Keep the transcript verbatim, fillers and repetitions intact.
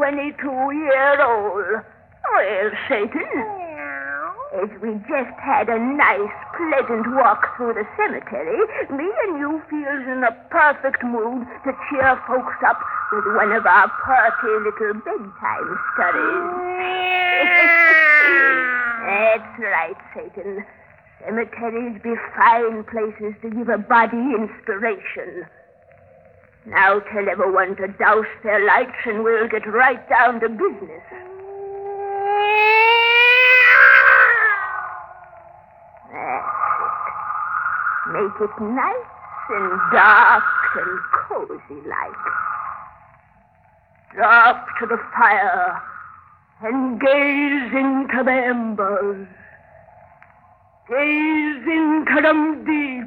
twenty-two year old. Well, Satan, as we just had a nice, pleasant walk through the cemetery, me and you feels in a perfect mood to cheer folks up with one of our pretty little bedtime stories. That's right, Satan. Cemeteries be fine places to give a body inspiration. Now tell everyone to douse their lights and we'll get right down to business. That's it. Make it nice and dark and cozy like. Drop to the fire and gaze into the embers. Gaze into them deep.